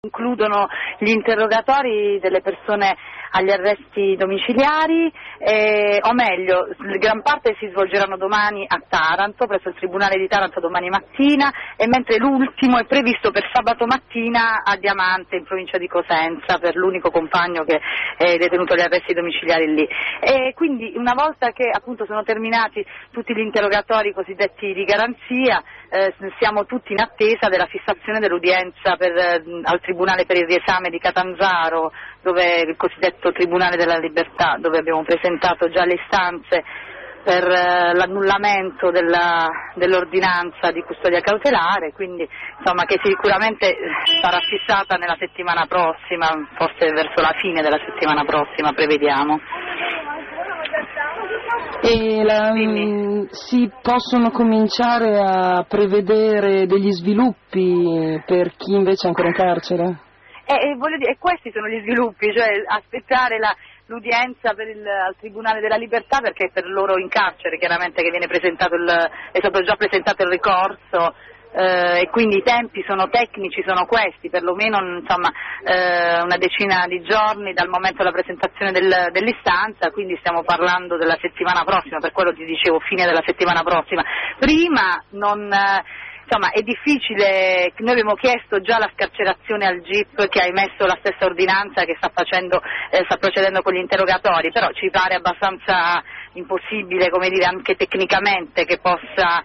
Includono gli interrogatori delle persone agli arresti domiciliari, o meglio, gran parte si svolgeranno domani a Taranto, presso il Tribunale di Taranto domani mattina, e mentre l'ultimo è previsto per sabato mattina a Diamante, in provincia di Cosenza, per l'unico compagno che è detenuto agli arresti domiciliari lì. E quindi una volta che appunto sono terminati tutti gli interrogatori cosiddetti di garanzia, siamo tutti in attesa della fissazione dell'udienza al Tribunale per il riesame di Catanzaro, dove il cosiddetto Tribunale della Libertà, dove abbiamo presentato già le istanze per l'annullamento dell'ordinanza di custodia cautelare, quindi insomma che sicuramente sarà fissata nella settimana prossima, forse verso la fine della settimana prossima prevediamo. E si possono cominciare a prevedere degli sviluppi per chi invece è ancora in carcere? Voglio dire, questi sono gli sviluppi, cioè aspettare l'udienza al Tribunale della Libertà, perché per loro in carcere chiaramente che viene presentato è stato già presentato il ricorso, e quindi i tempi tecnici sono questi, perlomeno insomma una decina di giorni dal momento della presentazione dell'istanza, quindi stiamo parlando della settimana prossima, per quello ti dicevo fine della settimana prossima. Prima insomma è difficile, noi abbiamo chiesto già la scarcerazione al GIP che ha emesso la stessa ordinanza che sta procedendo con gli interrogatori, però ci pare abbastanza impossibile, come dire, anche tecnicamente che possa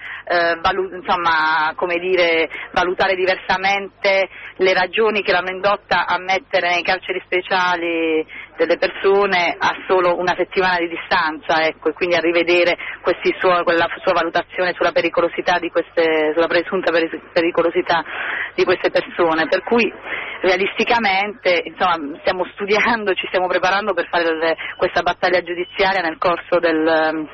valutare diversamente le ragioni che l'hanno indotta a mettere nei carceri speciali delle persone a solo una settimana di distanza, ecco, e quindi a rivedere quella sua valutazione sulla pericolosità sulla presunta pericolosità di queste persone, per cui realisticamente insomma stiamo studiando, ci stiamo preparando per fare questa battaglia giudiziaria nel corso del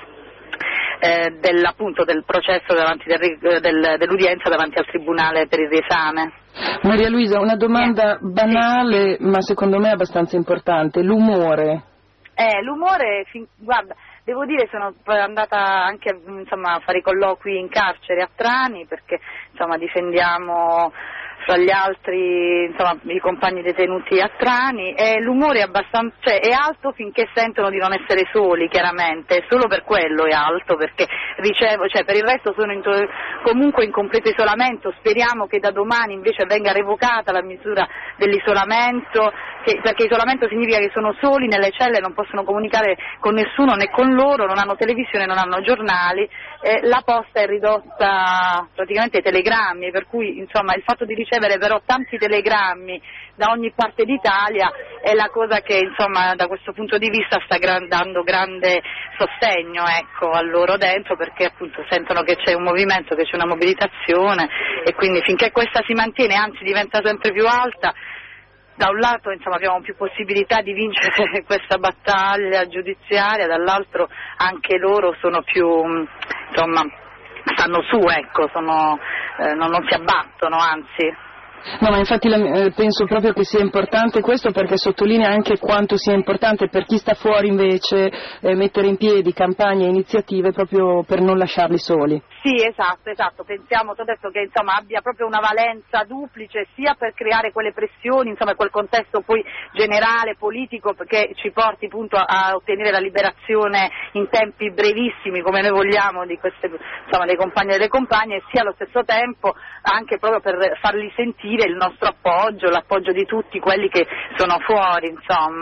processo dell'udienza davanti al Tribunale per il riesame. Maria Luisa, una domanda banale, ma secondo me abbastanza importante: l'umore. Guarda, devo dire sono andata anche a fare i colloqui in carcere a Trani, perché difendiamo fra gli altri i compagni detenuti a Trani, e l'umore è alto finché sentono di non essere soli, chiaramente, solo per quello è alto, perché per il resto sono comunque in completo isolamento. Speriamo che da domani invece venga revocata la misura dell'isolamento, perché isolamento significa che sono soli nelle celle, non possono comunicare con nessuno né con loro, non hanno televisione, non hanno giornali, la posta è ridotta praticamente ai telegrammi, per cui il fatto di ricevere però tanti telegrammi da ogni parte d'Italia è la cosa che da questo punto di vista sta dando grande sostegno, ecco, a loro dentro, perché appunto sentono che c'è un movimento, che c'è una mobilitazione, e quindi finché questa si mantiene, anzi diventa sempre più alta, da un lato abbiamo più possibilità di vincere questa battaglia giudiziaria, dall'altro anche loro sono più stanno su, ecco, non si abbattono, anzi. No, ma infatti penso proprio che sia importante questo, perché sottolinea anche quanto sia importante per chi sta fuori invece mettere in piedi campagne e iniziative proprio per non lasciarli soli. Sì, esatto, pensiamo, ti ho detto che abbia proprio una valenza duplice, sia per creare quelle pressioni, quel contesto poi generale, politico, che ci porti appunto a ottenere la liberazione in tempi brevissimi, come noi vogliamo, di queste, dei compagni e delle compagne, e sia allo stesso tempo anche proprio per farli sentire il nostro appoggio, l'appoggio di tutti quelli che sono fuori,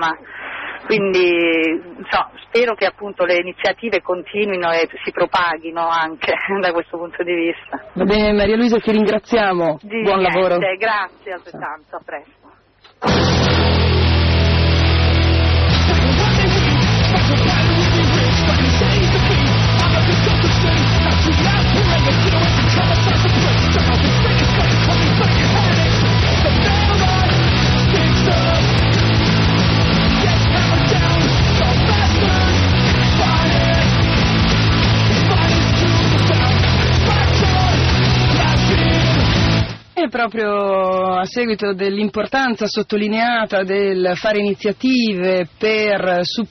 Quindi spero che appunto le iniziative continuino e si propaghino anche da questo punto di vista. Va bene, Maria Luisa, ti ringraziamo. Buon lavoro. Grazie, altrettanto, a presto. E proprio a seguito dell'importanza sottolineata del fare iniziative per